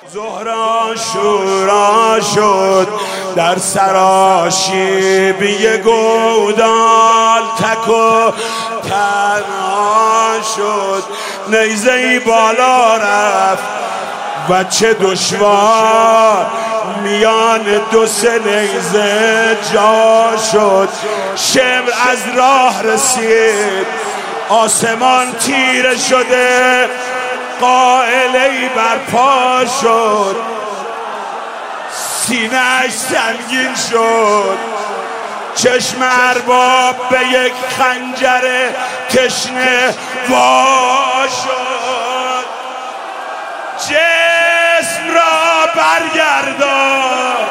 زهرا شورا شد در سراشیبی گودال، تک و تنها شد نیزه‌ای بالا رفت و چه دشوار میان دو سه نیزه جا شد. شمر از راه رسید آسمان تیره شده، قائله‌ای برپا شد سینه‌اش سنگین شد. چشم ارباب به یک خنجر تشنه وا شد. جسم را برگردان،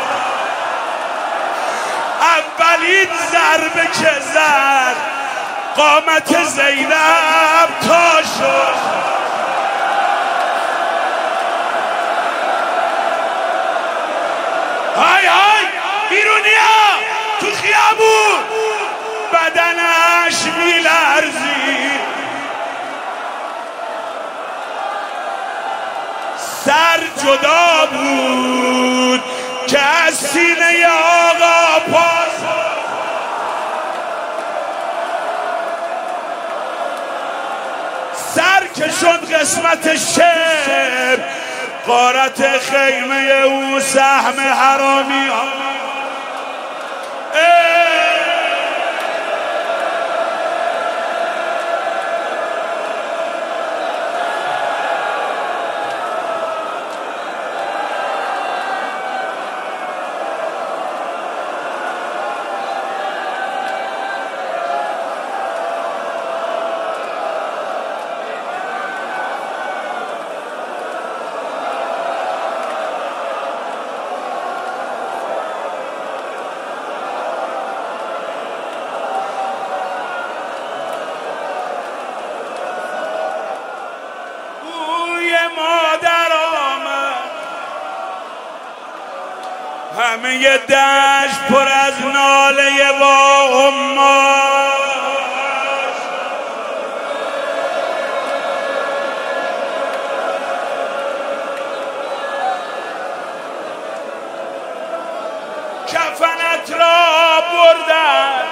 اولین ضربه که زد قامت زینب تا شد. های های بیرونیا تو خیابون بدنش میلرزید، سر جدا بود که از سینه آقا پاس. سر که شد قسمت شمر، غارت خیمه او سهم حرامی ها. همه دشت پر از ناله و اماش، کفنت را بردن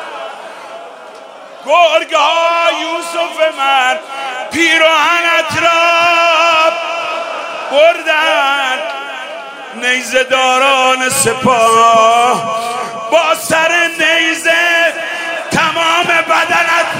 گرگ‌ها یوسف من، پیراهنت را بردن نیزه داران سپاه، با سر نیزه تمام بدنت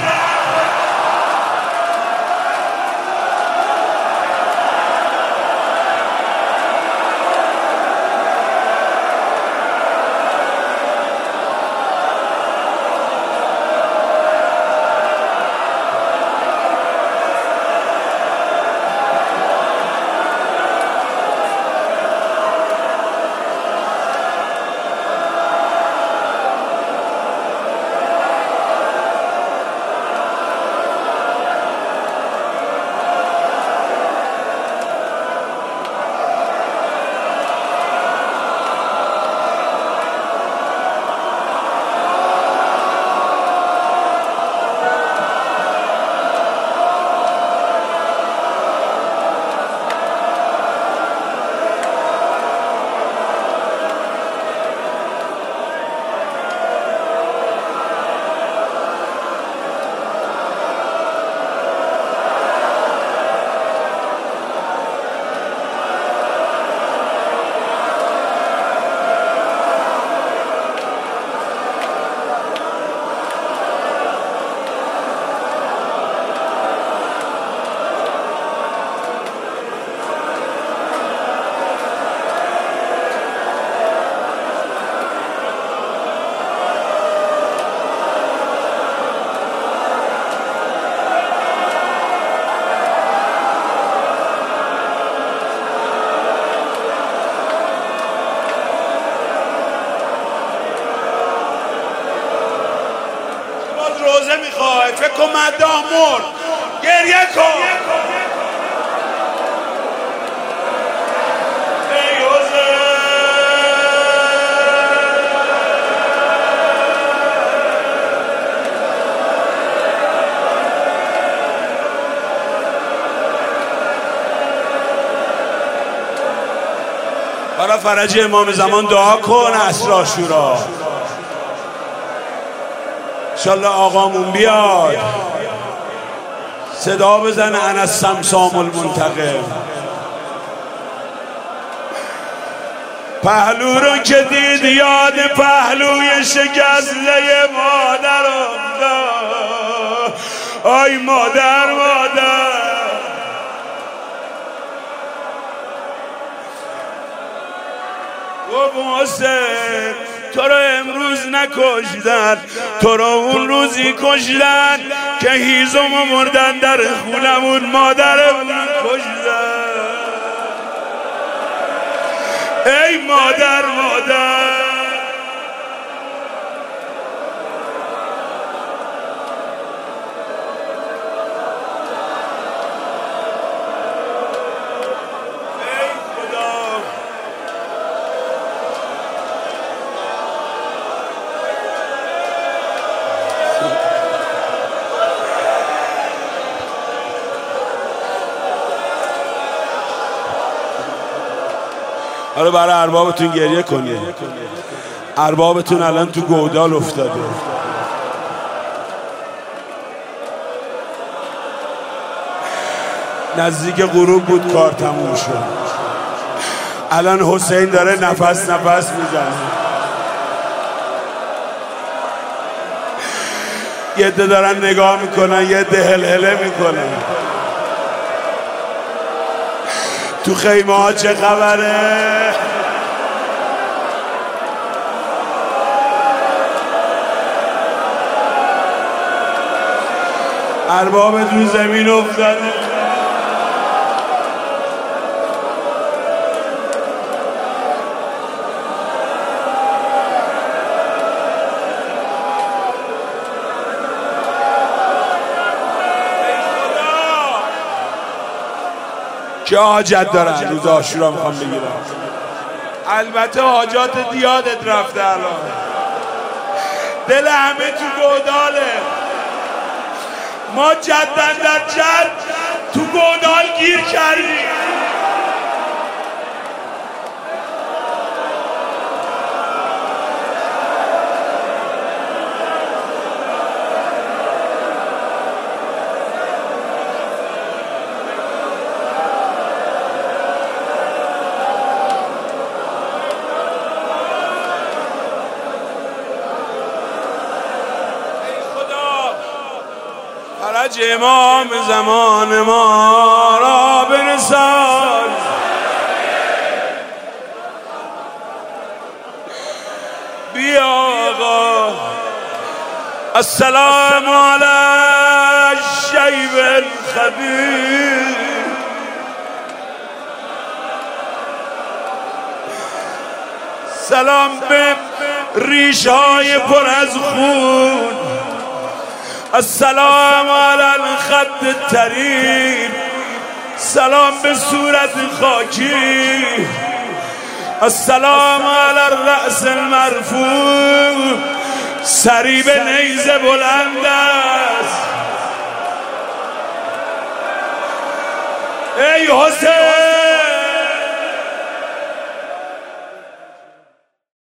روزه میخوای، فکر کن مدام مرد، گریه کن. حالا فرج امام زمان دعا کن عصر عاشورا انشالله آقامون بیاد صدا بزن انا السمسام المنتقم. پهلو رو که دید یاد پهلوی شکسته مادر افتاد. آی مادر گفت محسن تو رو امروز نکشتن، تو رو اون روزی کشتن که هیزمو مردن در خونمون مادرمون کشتن. ای مادر حالا برای اربابتون گریه کنید. اربابتون الان تو گودال افتاده. نزدیک غروب بود کار تموم شد. الان حسین داره نفس میزنه. یه عده دارن نگاه میکنن، یه عده هلهله میکنن. تو خیمه ها چه خبره؟ ارباب رو زمین افتاده. چه حاجت دارن روز عاشورا میخوام بگیرم؟ البته حاجات دیادت رفته الان. دل همه تو گوداله. ما جدن در جد تو گودال گیر کردیم. فرج امام زمان ما را برسان. بیا آقا السلام علی الشیب الخبیر. سلام به ریش‌های پر از خون. السلام علی الخد الطریر. سلام به صورت خاکی. السلام علی الرأس المرفوع. سری به نیزه بلند است. ای حسین